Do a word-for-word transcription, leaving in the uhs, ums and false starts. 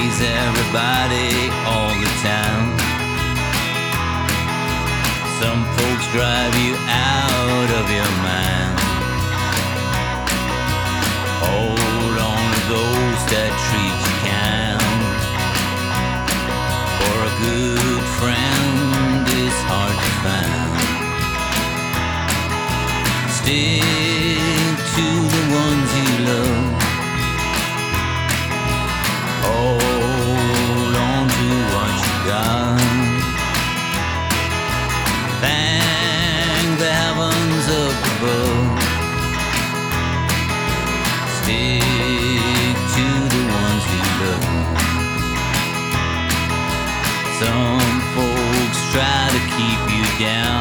please everybody all the time. Some folks drive you out of your mind. Hold on to those that treat you kind, for a good friend is hard to find. Stick to the ones you love. Hold on to what you got. Thank the heavens up above. Stick to the ones you love. Some folks try to keep you down.